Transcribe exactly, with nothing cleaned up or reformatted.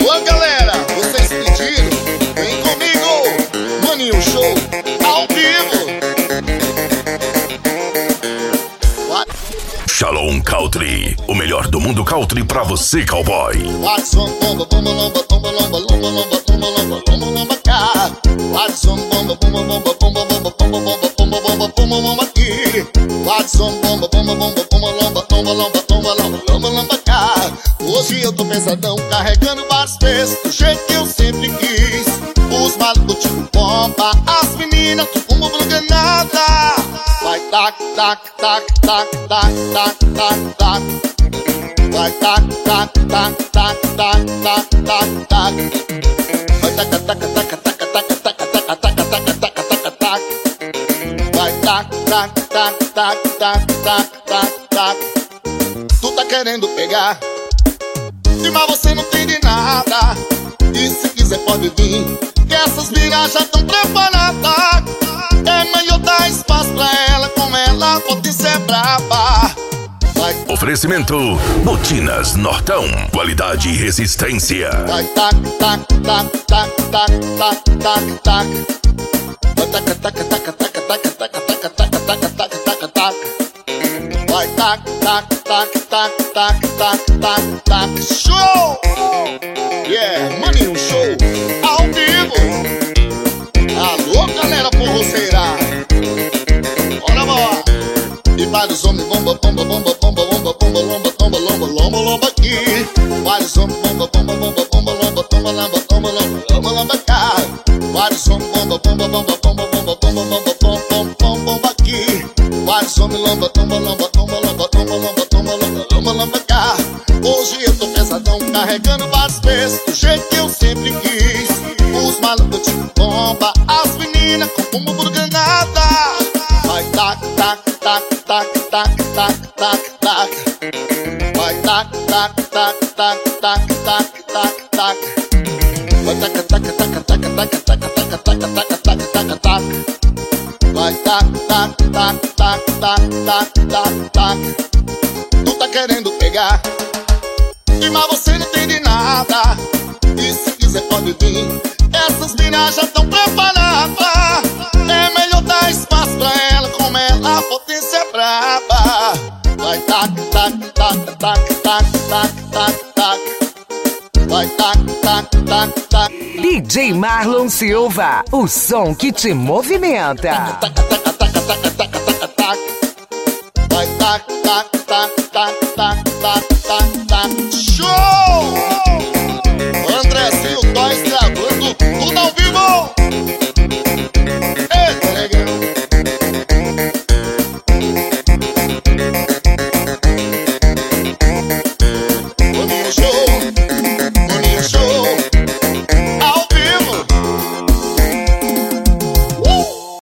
Alô galera, vocês pediram? Vem comigo, Maninho Show, ao vivo. Shalom Country, o melhor do mundo country pra você, cowboy. Watson bomba, bomba, lomba, bomba, lomba, lomba, lomba, bomba, lomba, lomba, lomba, cá. Watson bomba, bomba, bomba, bomba, bomba, bomba, bomba, bomba, bomba, bomba, bomba, aqui. Watson bomba, bomba, bomba, bomba, lomba, lomba, lomba, lomba, lomba, lomba, lomba, cá. Hoje eu tô pesadão, carregando vários pesos, do jeito que eu sempre quis. Os malucos tipo bomba, as meninas com bumbum granada. Vai tac, tac, tac, tac, tac, tac, tac, tac. Vai tac, tac, tac, tac, tac, tac, tac, tac. Vai tac, tac, tac, tac, tac, tac, tac, tac, tac, tac, tac, tac, tac. Vai tac, tac, tac, tac, tac, tac, tac, tac. Tu tá querendo pegar, mas você não tem de nada. E se quiser pode vir, que essas minas já tão preparadas. É melhor dar espaço pra ela, com ela pode ser braba. Vai. Oferecimento Botinas Nortão, qualidade e resistência. Vai tac, tac, tac, tac, tac, tac, tac, tac. Vai tac, tac, tac, tac, tac, tac, tac, tac, tac, tac, tac, tac. Vai tac, tac, tac, tac, tac, tac, tac, tac. Show! Yeah, Maninho Show, ao vivo. Alô, galera forroceira. Bora, bora. E vários homens bomba, bomba, bomba, bomba, bomba, bomba, lomba, tomba, lomba, lomba, lomba aqui. Vários homens bomba, bomba, bomba, bomba, lomba, tomba, lomba, tomba, lomba, lomba, lomba cá. Vários homens bomba, bomba, bomba, bomba, bomba, bomba, bomba, bomba, bomba, bomba aqui. Vários homens lomba, tomba, lomba, tomba, lomba, tomba, lomba, tomba, lomba, lomba, lomba cá. Hoje eu tô pesadão, carregando vários pesos, do jeito que eu sempre quis. Os malucos tipo bomba, as meninas com bumbum granada. Vai tac, tac, tac, tac, tac, tac, tac, tac. Vai tac, tac, tac, tac, tac, tac, tac, tac. Vai tac, tac, tac, tac, tac, tac, tac, tac, tac, tac, tac, tac. Vai tac, tac, tac, tac, tac, tac, tac, tac. Tu tá querendo pegar, mas você não tem de nada. E se quiser pode vir, essas minas já tão preparadas. É melhor dar espaço pra ela, como ela a potência é braba. Vai tac, tac, tac, tac, tac, tac, tac, tac. Vai tac, tac, tac, tac. D J Marlon Silva, o som que te movimenta. Tac, tac, tac, tac, tac, tac, tac, tac. Vai tac, tac, tac, tac, tac, tac, tac, tac.